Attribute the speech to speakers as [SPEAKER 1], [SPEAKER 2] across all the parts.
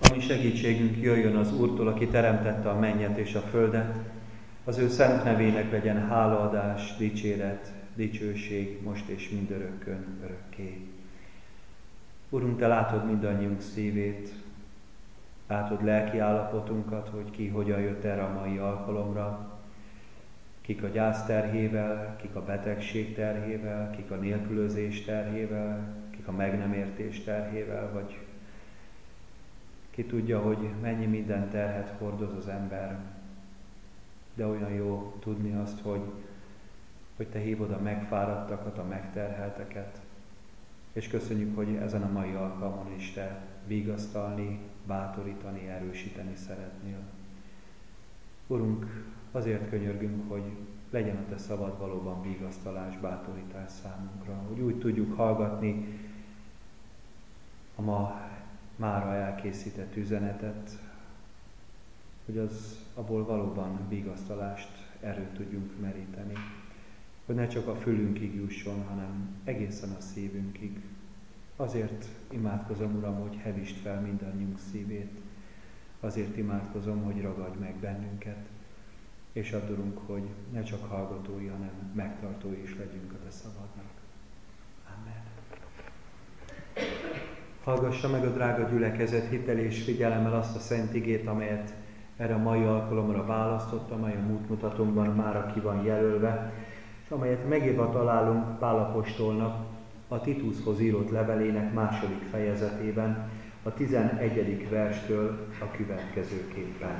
[SPEAKER 1] ami segítségünk jöjjön az Úrtól, aki teremtette a mennyet és a földet. Az ő szent nevének legyen hálaadás, dicséret, dicsőség, most és mindörökkön, örökké. Urunk, Te látod mindannyiunk szívét, látod lelki állapotunkat, hogy ki hogyan jött erre a mai alkalomra, kik a gyász terhével, kik a betegség terhével, kik a nélkülözés terhével, kik a meg nem értés terhével, vagy ki tudja, hogy mennyi minden terhet hordoz az ember. De olyan jó tudni azt, hogy Te hívod a megfáradtakat, a megterhelteket. És köszönjük, hogy ezen a mai alkalmon is Te vigasztalni, bátorítani, erősíteni szeretnél. Urunk, azért könyörgünk, hogy legyen a Te szavad valóban vigasztalás, bátorítás számunkra, hogy úgy tudjuk hallgatni a mára elkészített üzenetet, hogy abból valóban vigasztalást, erőt tudjunk meríteni. Hogy ne csak a fülünkig jusson, hanem egészen a szívünkig. Azért imádkozom, Uram, hogy hevítsd fel mindannyiunk szívét. Azért imádkozom, hogy ragadj meg bennünket. És add, Urunk, hogy ne csak hallgatói, hanem megtartói is legyünk a Te szavadnak. Amen. Hallgassa meg a drága gyülekezet hittel és figyelemmel azt a szent igét, amelyet erre a mai alkalomra választott, amely a útmutatónkban mára ki van jelölve, és amelyet megírva találunk Pál apostolnak a Titushoz írott levelének 2. fejezetében, a 11. verstől a következőképpen.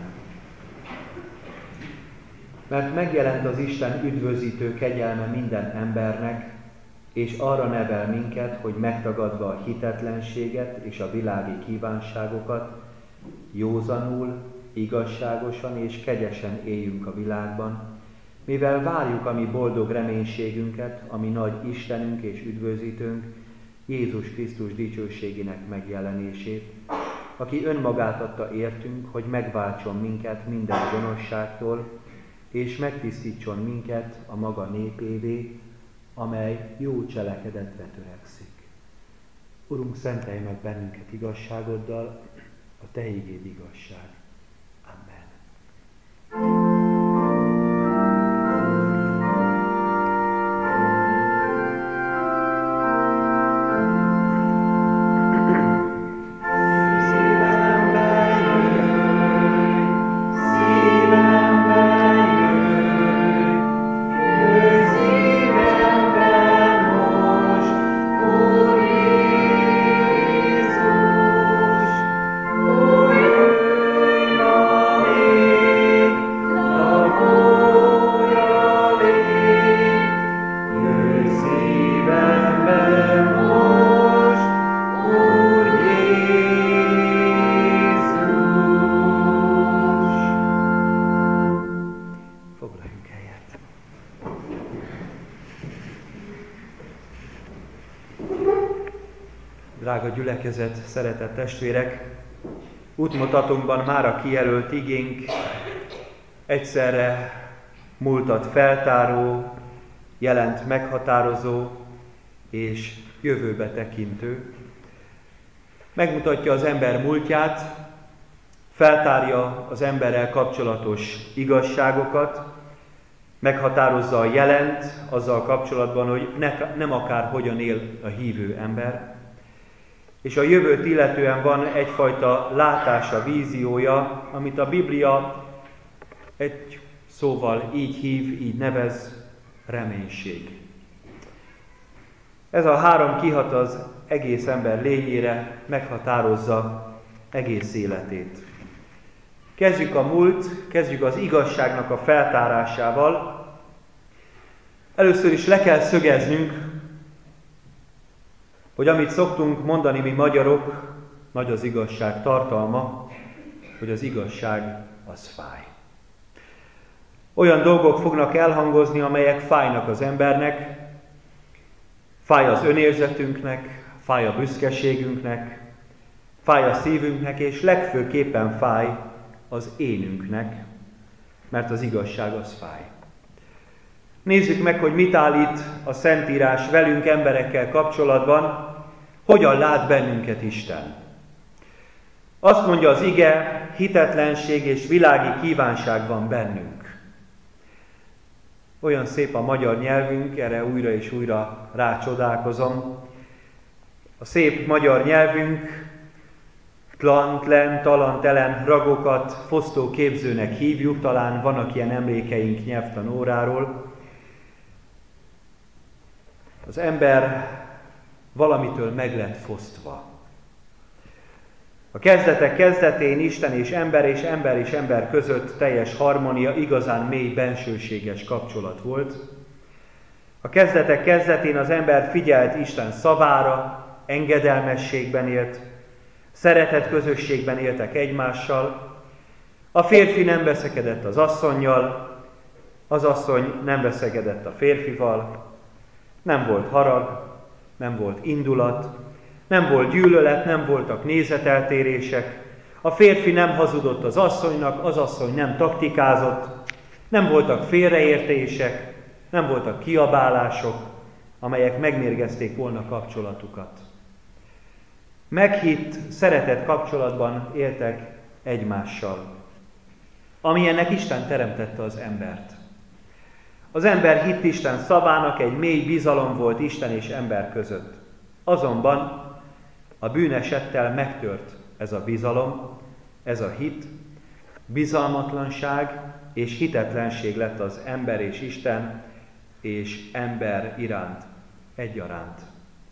[SPEAKER 1] Mert megjelent az Isten üdvözítő kegyelme minden embernek, és arra nevel minket, hogy megtagadva a hitetlenséget és a világi kívánságokat, józanul, igazságosan és kegyesen éljünk a világban, mivel várjuk a mi boldog reménységünket, ami nagy Istenünk és üdvözítőnk, Jézus Krisztus dicsőségének megjelenését, aki önmagát adta értünk, hogy megváltson minket minden gonoszságtól, és megtisztítson minket a maga népévé, amely jó cselekedetre törekszik. Urunk, szentelj meg bennünket igazságoddal, a Te igéd igazság. Amen. Drága gyülekezet, szeretett testvérek, útmutatónkban mára kijelölt igénk egyszerre múltat feltáró, jelent meghatározó és jövőbe tekintő. Megmutatja az ember múltját, feltárja az emberrel kapcsolatos igazságokat, meghatározza a jelent azzal kapcsolatban, hogy nem akár hogyan él a hívő ember, és a jövőt illetően van egyfajta látása, víziója, amit a Biblia egy szóval így hív, így nevez, reménység. Ez a három kihat az egész ember lényére, meghatározza egész életét. Kezdjük a múlt, kezdjük az igazságnak a feltárásával. Először is le kell szögeznünk, hogy amit szoktunk mondani mi magyarok, nagy az igazság tartalma, hogy az igazság az fáj. Olyan dolgok fognak elhangozni, amelyek fájnak az embernek, fáj az önérzetünknek, fáj a büszkeségünknek, fáj a szívünknek, és legfőképpen fáj az énünknek, mert az igazság az fáj. Nézzük meg, hogy mit állít a Szentírás velünk emberekkel kapcsolatban, hogyan lát bennünket Isten. Azt mondja az ige, hitetlenség és világi kívánság van bennünk. Olyan szép a magyar nyelvünk, erre újra és újra rácsodálkozom. A szép magyar nyelvünk tlantlen, talantelen ragokat fosztóképzőnek hívjuk, talán vannak ilyen emlékeink nyelvtanóráról. Az ember valamitől meg lett fosztva. A kezdetek kezdetén Isten és ember között teljes harmónia, igazán mély, bensőséges kapcsolat volt. A kezdetek kezdetén az ember figyelt Isten szavára, engedelmességben élt, szeretet közösségben éltek egymással. A férfi nem veszekedett az asszonnyal, az asszony nem veszekedett a férfival. Nem volt harag, nem volt indulat, nem volt gyűlölet, nem voltak nézeteltérések. A férfi nem hazudott az asszonynak, az asszony nem taktikázott, nem voltak félreértések, nem voltak kiabálások, amelyek megmérgezték volna kapcsolatukat. Meghitt, szeretett kapcsolatban éltek egymással, amilyennek Isten teremtette az embert. Az ember hitt Isten szavának, egy mély bizalom volt Isten és ember között. Azonban a bűnesettel megtört ez a bizalom, ez a hit, bizalmatlanság és hitetlenség lett az ember és Isten és ember iránt egyaránt.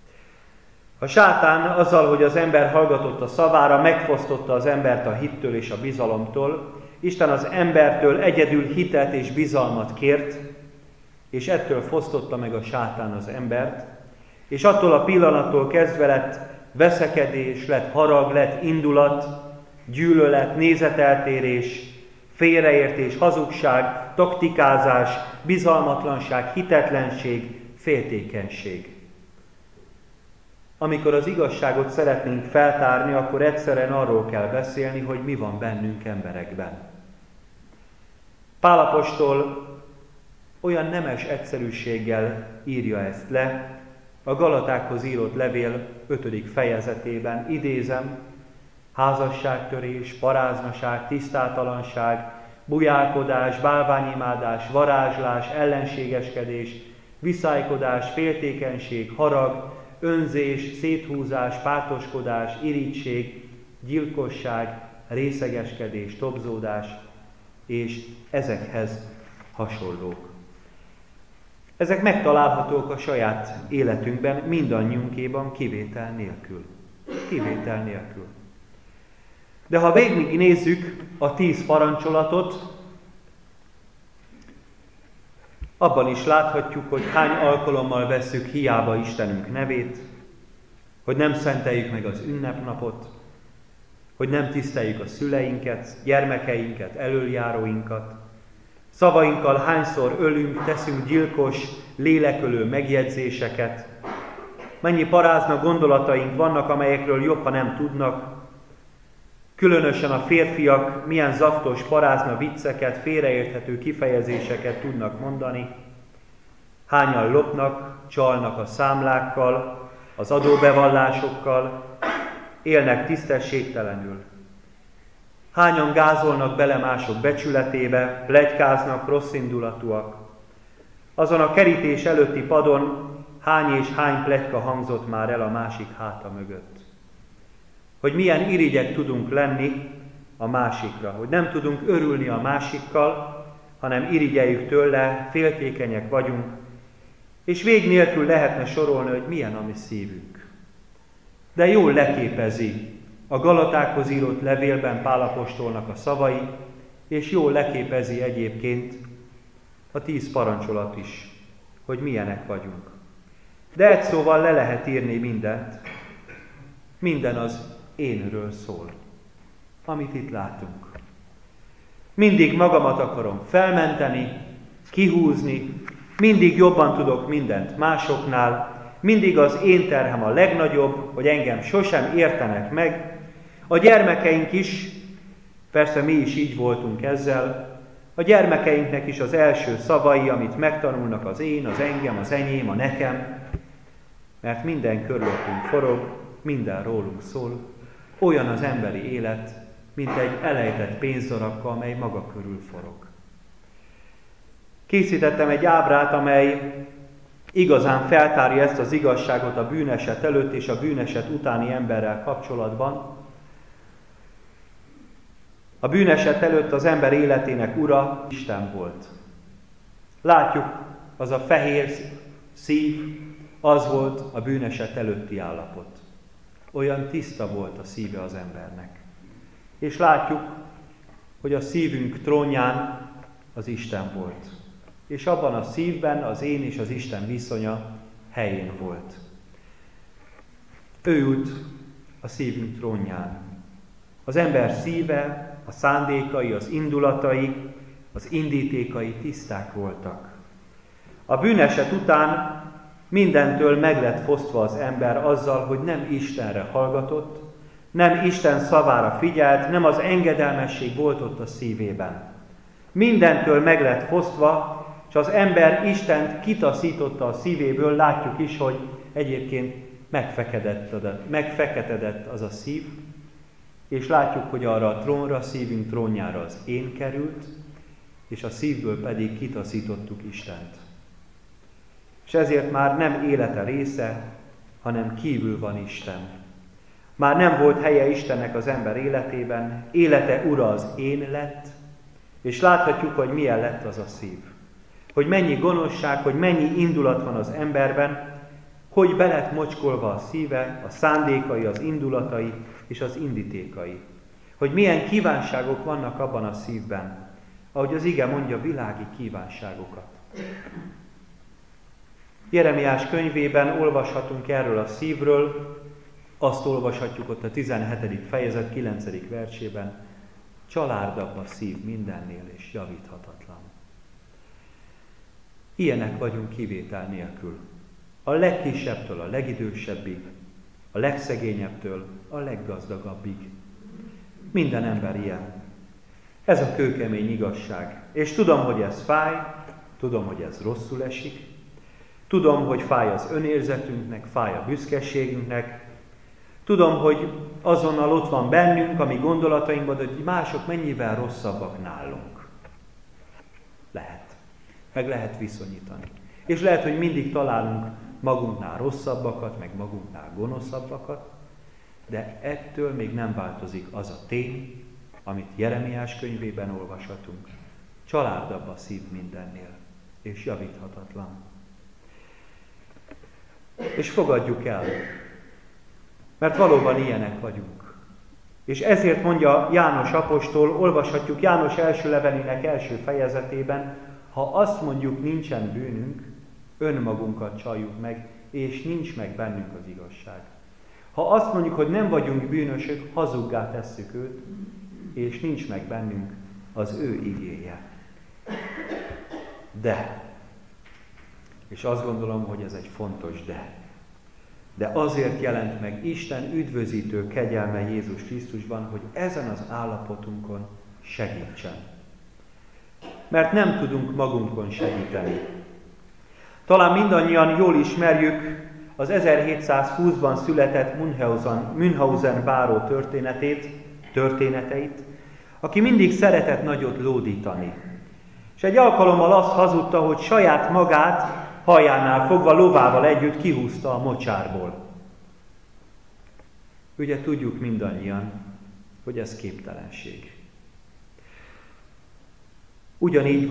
[SPEAKER 1] A sátán azzal, hogy az ember hallgatott a szavára, megfosztotta az embert a hittől és a bizalomtól. Isten az embertől egyedül hitet és bizalmat kért, és ettől fosztotta meg a sátán az embert, és attól a pillanattól kezdve lett veszekedés, lett harag, lett indulat, gyűlölet, nézeteltérés, félreértés, hazugság, taktikázás, bizalmatlanság, hitetlenség, féltékenység. Amikor az igazságot szeretnénk feltárni, akkor egyszerűen arról kell beszélni, hogy mi van bennünk emberekben. Pál apostol olyan nemes egyszerűséggel írja ezt le, a Galatákhoz írott levél 5. fejezetében, idézem: házasságtörés, paráznaság, tisztátalanság, bujálkodás, bálványimádás, varázslás, ellenségeskedés, viszálykodás, féltékenység, harag, önzés, széthúzás, pártoskodás, irigység, gyilkosság, részegeskedés, tobzódás, és ezekhez hasonlók. Ezek megtalálhatók a saját életünkben, mindannyiunkéban, kivétel nélkül. Kivétel nélkül. De ha végignézzük a 10 parancsolatot, abban is láthatjuk, hogy hány alkalommal vesszük hiába Istenünk nevét, hogy nem szenteljük meg az ünnepnapot, hogy nem tiszteljük a szüleinket, gyermekeinket, elöljáróinkat. Szavainkkal hányszor ölünk, teszünk gyilkos, lélekölő megjegyzéseket. Mennyi parázna gondolataink vannak, amelyekről jobb, ha nem tudnak. Különösen a férfiak milyen zaktos parázna vicceket, félreérthető kifejezéseket tudnak mondani. Hányan lopnak, csalnak a számlákkal, az adóbevallásokkal, élnek tisztességtelenül. Hányan gázolnak bele mások becsületébe, pletykáznak, rosszindulatúak. Azon a kerítés előtti padon hány és hány pletyka hangzott már el a másik háta mögött. Hogy milyen irigyek tudunk lenni a másikra, hogy nem tudunk örülni a másikkal, hanem irigyeljük tőle, féltékenyek vagyunk, és vég nélkül lehetne sorolni, hogy milyen a mi szívünk. De jól leképezi a Galatákhoz írott levélben Pál apostolnak a szavai, és jól leképezi egyébként a 10 parancsolat is, hogy milyenek vagyunk. De egy szóval le lehet írni mindent. Minden az énről szól, amit itt látunk. Mindig magamat akarom felmenteni, kihúzni, mindig jobban tudok mindent másoknál, mindig az én terhem a legnagyobb, hogy engem sosem értenek meg. A gyermekeink is, persze mi is így voltunk ezzel, a gyermekeinknek is az első szavai, amit megtanulnak, az én, az engem, az enyém, a nekem, mert minden körülöttünk forog, minden rólunk szól. Olyan az emberi élet, mint egy elejtett pénzdarabka, amely maga körül forog. Készítettem egy ábrát, amely igazán feltárja ezt az igazságot a bűneset előtt és a bűneset utáni emberrel kapcsolatban. A bűneset előtt az ember életének ura Isten volt. Látjuk, az a fehér szív, az volt a bűneset előtti állapot. Olyan tiszta volt a szíve az embernek. És látjuk, hogy a szívünk trónján az Isten volt. És abban a szívben az én és az Isten viszonya helyén volt. Ő ült a szívünk trónján. Az ember szíve, a szándékai, az indulatai, az indítékai tiszták voltak. A bűneset után mindentől meg lett fosztva az ember azzal, hogy nem Istenre hallgatott, nem Isten szavára figyelt, nem az engedelmesség volt ott a szívében. Mindentől meg lett fosztva, és az ember Istent kitaszította a szívéből, látjuk is, hogy egyébként megfeketedett az a szív, és látjuk, hogy arra a trónra, a szívünk trónjára az én került, és a szívből pedig kitaszítottuk Istent. És ezért már nem élete része, hanem kívül van Isten. Már nem volt helye Istennek az ember életében, élete ura az én lett, és láthatjuk, hogy milyen lett az a szív. Hogy mennyi gonoszság, hogy mennyi indulat van az emberben, hogy be lett mocskolva a szíve, a szándékai, az indulatai és az indítékai. Hogy milyen kívánságok vannak abban a szívben, ahogy az ige mondja, világi kívánságokat. Jeremiás könyvében olvashatunk erről a szívről, azt olvashatjuk ott a 17. fejezet 9. versében, csalárdabb a szív mindennél és javíthatatlan. Ilyenek vagyunk kivétel nélkül. A legkisebbtől a legidősebbig, a legszegényebbtől a leggazdagabbig. Minden ember ilyen. Ez a kőkemény igazság. És tudom, hogy ez fáj, tudom, hogy ez rosszul esik, tudom, hogy fáj az önérzetünknek, fáj a büszkeségünknek, tudom, hogy azonnal ott van bennünk, ami gondolatainkban, hogy mások mennyivel rosszabbak nálunk. Lehet. Meg lehet viszonyítani. És lehet, hogy mindig találunk magunknál rosszabbakat, meg magunknál gonoszabbakat, de ettől még nem változik az a tény, amit Jeremiás könyvében olvashatunk. Csalárdabb a szív mindennél, és javíthatatlan. És fogadjuk el, mert valóban ilyenek vagyunk. És ezért mondja János apostol, olvashatjuk János első levelének első fejezetében, ha azt mondjuk, nincsen bűnünk, önmagunkat csaljuk meg, és nincs meg bennünk az igazság. Ha azt mondjuk, hogy nem vagyunk bűnösök, hazuggá tesszük őt, és nincs meg bennünk az ő igéje. De, és azt gondolom, hogy ez egy fontos de azért jelent meg Isten üdvözítő kegyelme Jézus Krisztusban, hogy ezen az állapotunkon segítsen. Mert nem tudunk magunkon segíteni. Talán mindannyian jól ismerjük az 1720-ban született Münchhausen báró történeteit, aki mindig szeretett nagyot lódítani. És egy alkalommal azt hazudta, hogy saját magát hajánál fogva lovával együtt kihúzta a mocsárból. Ugye tudjuk mindannyian, hogy ez képtelenség. Ugyanígy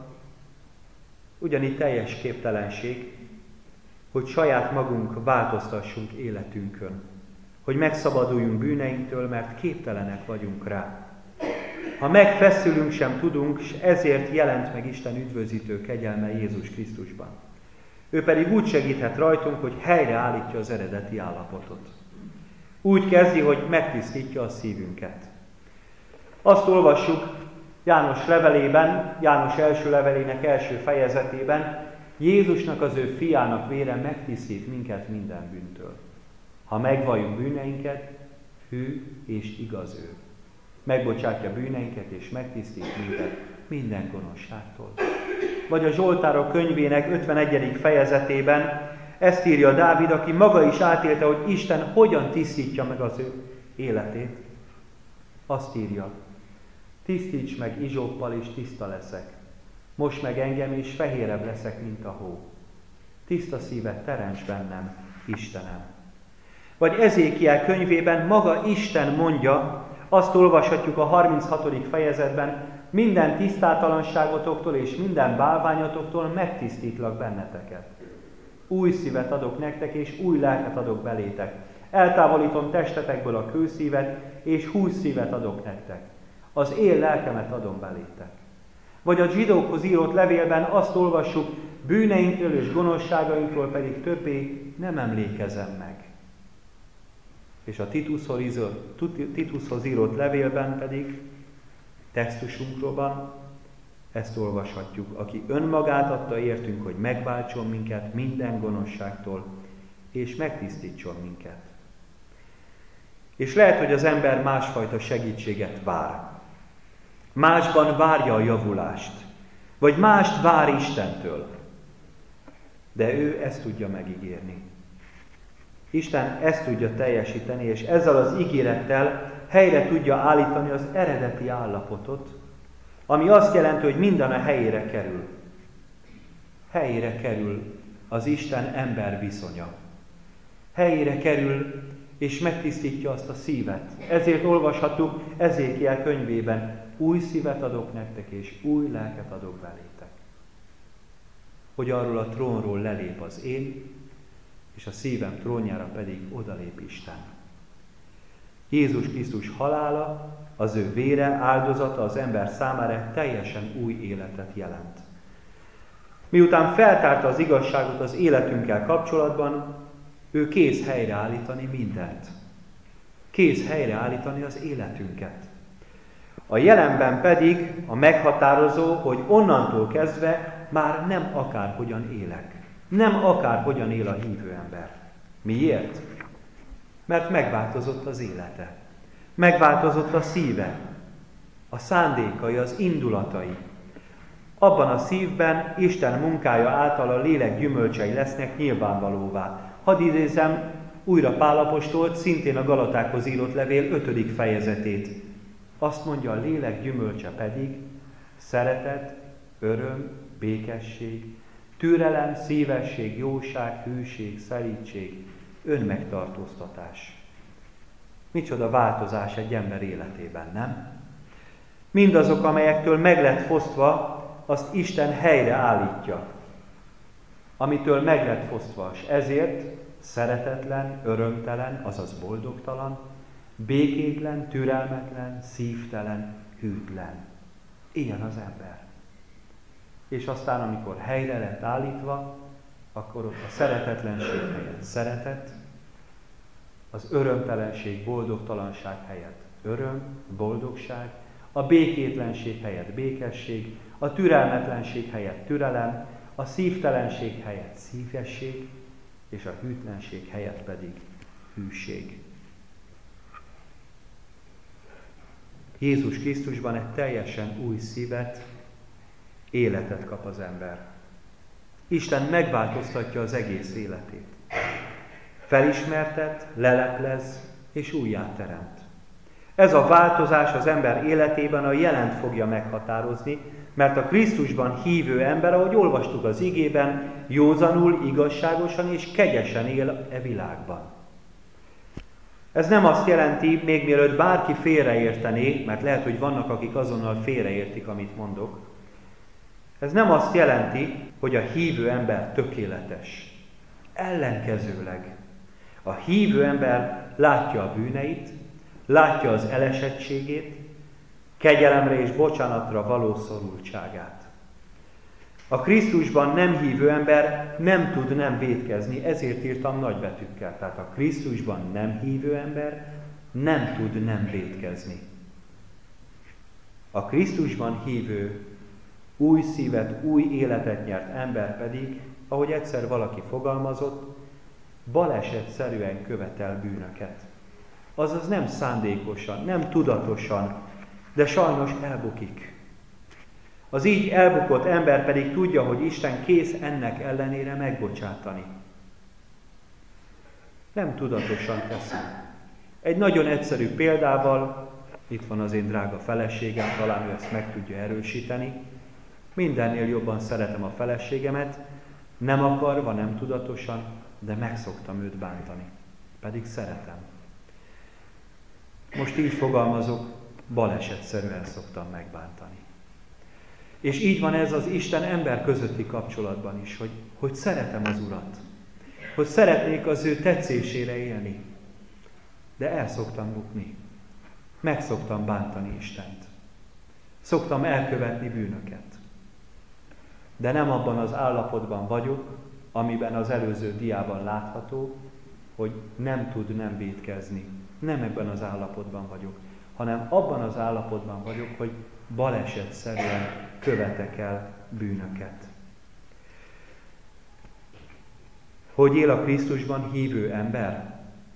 [SPEAKER 1] teljes képtelenség, hogy saját magunk változtassunk életünkön, hogy megszabaduljunk bűneinktől, mert képtelenek vagyunk rá. Ha megfeszülünk, sem tudunk, és ezért jelent meg Isten üdvözítő kegyelme Jézus Krisztusban. Ő pedig úgy segíthet rajtunk, hogy helyreállítja az eredeti állapotot. Úgy kezdi, hogy megtisztítja a szívünket. Azt olvassuk János levelében, János első levelének első fejezetében, Jézusnak, az ő fiának vére megtisztít minket minden bűntől. Ha megvalljuk bűneinket, hű és igaz ő. Megbocsátja bűneinket és megtisztít minket minden gonoszságtól. Vagy a Zsoltárok könyvének 51. fejezetében ezt írja Dávid, aki maga is átélte, hogy Isten hogyan tisztítja meg az ő életét, azt írja: tisztíts meg izsóppal, és tiszta leszek. Most meg engem, és fehérebb leszek, mint a hó. Tiszta szívet teremts bennem, Istenem. Vagy Ezékiel könyvében maga Isten mondja, azt olvashatjuk a 36. fejezetben: minden tisztátalanságotoktól és minden bálványotoktól megtisztítlak benneteket. Új szívet adok nektek, és új lelket adok belétek. Eltávolítom testetekből a kőszívet, és hússzívet adok nektek. Az én lelkemet adom belétek. Vagy a zsidókhoz írott levélben azt olvassuk: bűneinkről és gonoszságainkról pedig többé nem emlékezem meg. És a Titushoz írott levélben pedig, textusunkban ezt olvashatjuk: aki önmagát adta értünk, hogy megváltson minket minden gonoszságtól, és megtisztítson minket. És lehet, hogy az ember másfajta segítséget vár. Másban várja a javulást, vagy mást vár Istentől. De ő ezt tudja megígérni. Isten ezt tudja teljesíteni, és ezzel az ígérettel helyre tudja állítani az eredeti állapotot, ami azt jelenti, hogy minden a helyére kerül. Helyére kerül az Isten-ember viszonya. Helyére kerül, és megtisztítja azt a szívet. Ezért olvashatjuk Ezékiel könyvében: új szívet adok nektek, és új lelket adok belétek. Hogy arról a trónról lelép az én, és a szívem trónjára pedig odalép Isten. Jézus Krisztus halála, az ő vére, áldozata az ember számára teljesen új életet jelent. Miután feltárta az igazságot az életünkkel kapcsolatban, ő kész helyreállítani mindent. Kész helyreállítani az életünket. A jelenben pedig a meghatározó, hogy onnantól kezdve már nem akárhogyan élek. Nem akárhogyan él a hívő ember. Miért? Mert megváltozott az élete. Megváltozott a szíve, a szándékai, az indulatai. Abban a szívben Isten munkája által a lélek gyümölcsei lesznek nyilvánvalóvá. Hadd idézzem újra Pál apostolt, szintén a Galatákhoz írott levél 5. fejezetét. Azt mondja: a lélek gyümölcse pedig szeretet, öröm, békesség, türelem, szívesség, jóság, hűség, szelídség, önmegtartóztatás. Micsoda változás egy ember életében, nem? Mindazok, amelyektől meg lett fosztva, azt Isten helyre állítja. Amitől meg lett fosztva, és ezért szeretetlen, örömtelen, azaz boldogtalan, békétlen, türelmetlen, szívtelen, hűtlen. Ilyen az ember. És aztán, amikor helyre lett állítva, akkor ott a szeretetlenség helyett szeretet, az örömtelenség, boldogtalanság helyett öröm, boldogság, a békétlenség helyett békesség, a türelmetlenség helyett türelem, a szívtelenség helyett szívesség, és a hűtlenség helyett pedig hűség. Jézus Krisztusban egy teljesen új szívet, életet kap az ember. Isten megváltoztatja az egész életét. Felismertet, leleplez és újjáteremt. Ez a változás az ember életében a jelent fogja meghatározni, mert a Krisztusban hívő ember, ahogy olvastuk az igében, józanul, igazságosan és kegyesen él e világban. Ez nem azt jelenti, még mielőtt bárki félreértené, mert lehet, hogy vannak, akik azonnal félreértik, amit mondok. Ez nem azt jelenti, hogy a hívő ember tökéletes. Ellenkezőleg. A hívő ember látja a bűneit, látja az elesettségét, kegyelemre és bocsánatra való szorultságát. A Krisztusban nem hívő ember nem tud nem vétkezni, ezért írtam nagybetűkkel. Tehát a Krisztusban nem hívő ember nem tud nem vétkezni. A Krisztusban hívő, új szívet, új életet nyert ember pedig, ahogy egyszer valaki fogalmazott, balesetszerűen követel bűnöket. Azaz nem szándékosan, nem tudatosan, de sajnos elbukik. Az így elbukott ember pedig tudja, hogy Isten kész ennek ellenére megbocsátani. Nem tudatosan teszi. Egy nagyon egyszerű példával, itt van az én drága feleségem, talán ő ezt meg tudja erősíteni. Mindennél jobban szeretem a feleségemet, nem akarva, nem tudatosan, de meg szoktam őt bántani. Pedig szeretem. Most így fogalmazok, balesetszerűen szoktam megbántani. És így van ez az Isten-ember közötti kapcsolatban is, hogy szeretem az Urat, hogy szeretnék az ő tetszésére élni, de el szoktam bukni, meg szoktam bántani Istent, szoktam elkövetni bűnöket. De nem abban az állapotban vagyok, amiben az előző diában látható, hogy nem tud nem vétkezni. Nem ebben az állapotban vagyok, hanem abban az állapotban vagyok, hogy balesetszerűen követek el bűnöket. Hogy él a Krisztusban hívő ember?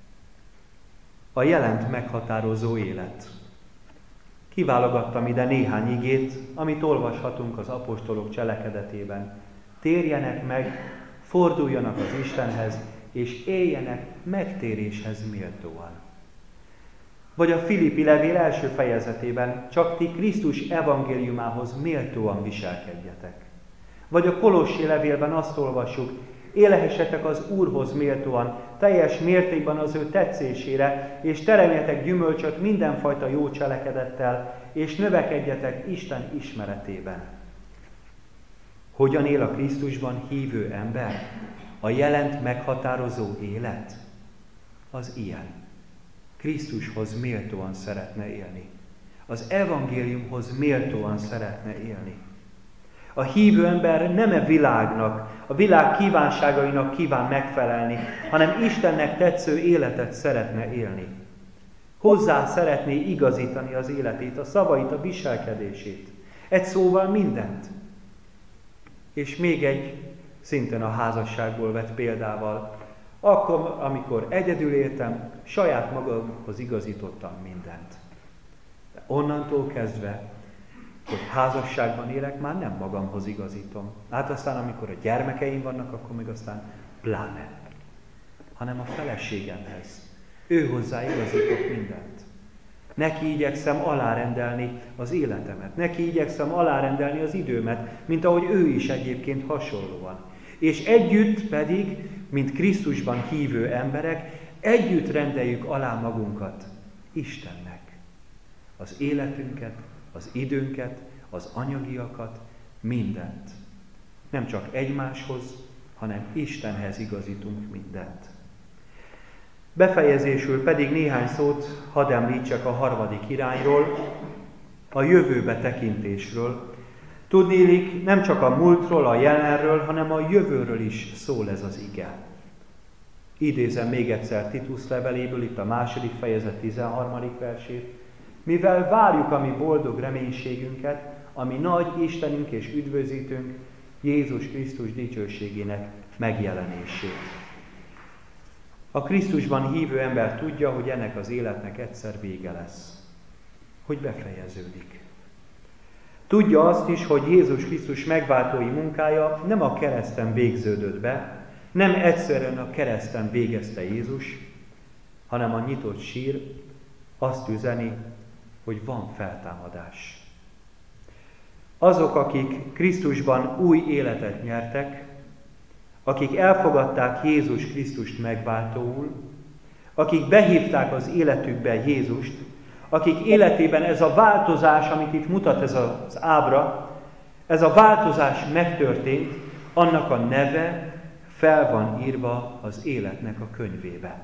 [SPEAKER 1] A jelent meghatározó élet. Kiválogattam ide néhány igét, amit olvashatunk az apostolok cselekedetében. Térjenek meg, forduljanak az Istenhez, és éljenek megtéréshez méltóan. Vagy a Filippi levél első fejezetében, csak ti Krisztus evangéliumához méltóan viselkedjetek. Vagy a Kolossi levélben azt olvassuk, élhessetek az Úrhoz méltóan, teljes mértékben az ő tetszésére, és teremjetek gyümölcsöt mindenfajta jó cselekedettel, és növekedjetek Isten ismeretében. Hogyan él a Krisztusban hívő ember? A jelent meghatározó élet? Az ilyen. Krisztushoz méltóan szeretne élni. Az evangéliumhoz méltóan szeretne élni. A hívő ember nem a világnak, a világ kívánságainak kíván megfelelni, hanem Istennek tetsző életet szeretne élni. Hozzá szeretné igazítani az életét, a szavait, a viselkedését. Egy szóval mindent. És még egy, szintén a házasságból vett példával, akkor, amikor egyedül éltem, saját magamhoz igazítottam mindent. De onnantól kezdve, hogy házasságban élek, már nem magamhoz igazítom. Hát aztán, amikor a gyermekeim vannak, akkor még aztán pláne. Hanem a feleségemhez. Ő hozzá igazítok mindent. Neki igyekszem alárendelni az életemet. Neki igyekszem alárendelni az időmet, mint ahogy ő is egyébként hasonlóan. És együtt pedig, mint Krisztusban hívő emberek, együtt rendeljük alá magunkat Istennek. Az életünket, az időnket, az anyagiakat, mindent. Nem csak egymáshoz, hanem Istenhez igazítunk mindent. Befejezésül pedig néhány szót hadd említsek a harmadik irányról, a jövőbe tekintésről. Tudniillik, nem csak a múltról, a jelenről, hanem a jövőről is szól ez az ige. Idézem még egyszer Titus leveléből, itt a 2. fejezet 13. versét. Mivel várjuk a mi boldog reménységünket, ami nagy Istenünk és üdvözítőnk, Jézus Krisztus dicsőségének megjelenését. A Krisztusban hívő ember tudja, hogy ennek az életnek egyszer vége lesz, hogy befejeződik. Tudja azt is, hogy Jézus Krisztus megváltói munkája nem a kereszten végződött be, nem egyszerűen a kereszten végezte Jézus, hanem a nyitott sír azt üzeni, hogy van feltámadás. Azok, akik Krisztusban új életet nyertek, akik elfogadták Jézus Krisztust megváltóul, akik behívták az életükbe Jézust, akik életében ez a változás, amit itt mutat ez az ábra, ez a változás megtörtént, annak a neve fel van írva az életnek a könyvébe.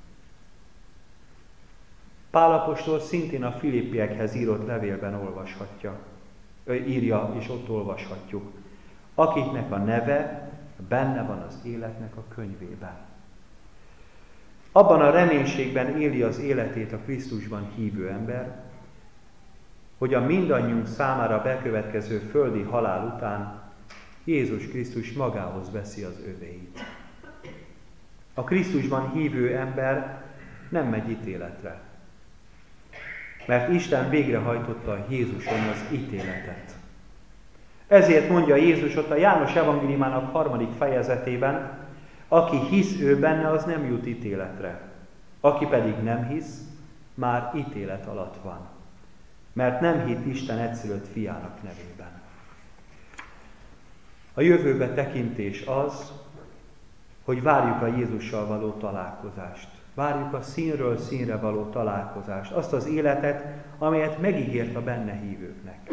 [SPEAKER 1] Pál apostol szintén a Filippiekhez írott levélben írja, és ott olvashatjuk. Akiknek a neve benne van az életnek a könyvében. Abban a reménységben éli az életét a Krisztusban hívő ember, hogy a mindannyiunk számára bekövetkező földi halál után Jézus Krisztus magához veszi az övéit. A Krisztusban hívő ember nem megy ítéletre, mert Isten végrehajtotta Jézuson az ítéletet. Ezért mondja Jézus ott a János evangéliumának 3. fejezetében, aki hisz ő benne, az nem jut ítéletre. Aki pedig nem hisz, már ítélet alatt van, mert nem hitt Isten egyszülött fiának nevében. A jövőbe tekintés az, hogy várjuk a Jézussal való találkozást. Várjuk a színről színre való találkozást. Azt az életet, amelyet megígért a benne hívőknek.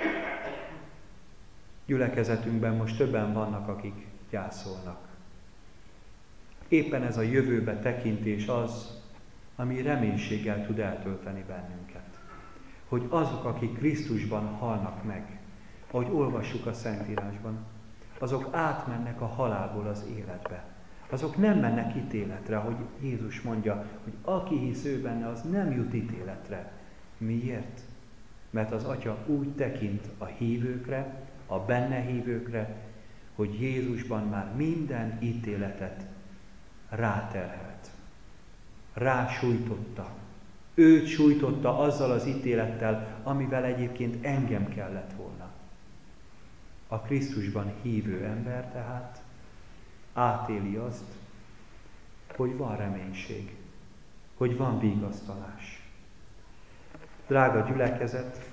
[SPEAKER 1] Gyülekezetünkben most többen vannak, akik gyászolnak. Éppen ez a jövőbe tekintés az, ami reménységgel tud eltölteni bennünket. Hogy azok, akik Krisztusban halnak meg, ahogy olvassuk a Szentírásban, azok átmennek a halálból az életbe. Azok nem mennek ítéletre, hogy Jézus mondja, hogy aki hisz ő benne, az nem jut ítéletre. Miért? Mert az Atya úgy tekint a hívőkre, a benne hívőkre, hogy Jézusban már minden ítéletet ráterhelt. Rásújtotta. Őt sújtotta azzal az ítélettel, amivel egyébként engem kellett volna. A Krisztusban hívő ember tehát átéli azt, hogy van reménység, hogy van vigasztalás. Drága gyülekezet,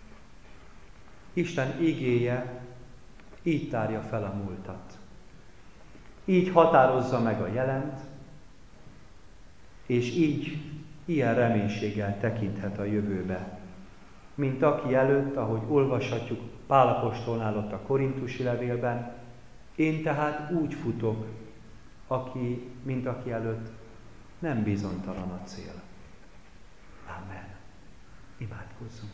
[SPEAKER 1] Isten igéje így tárja fel a múltat. Így határozza meg a jelent, és így ilyen reménységgel tekinthet a jövőbe. Mint aki előtt, ahogy olvashatjuk Pál apostolnál ott a korintusi levélben, én tehát úgy futok, mint aki előtt nem bizonytalan a cél. Amen. Imádkozzunk.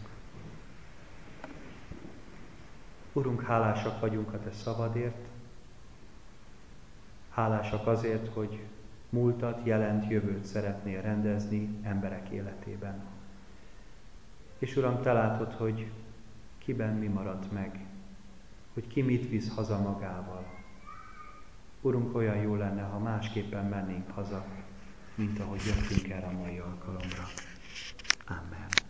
[SPEAKER 1] Urunk, hálásak vagyunk a Te szavadért. Hálásak azért, hogy múltat, jelent, jövőt szeretnél rendezni emberek életében. És Uram, Te látod, hogy kiben mi maradt meg, hogy ki mit visz haza magával. Urunk, olyan jó lenne, ha másképpen mennénk haza, mint ahogy jöttünk erre a mai alkalomra. Amen.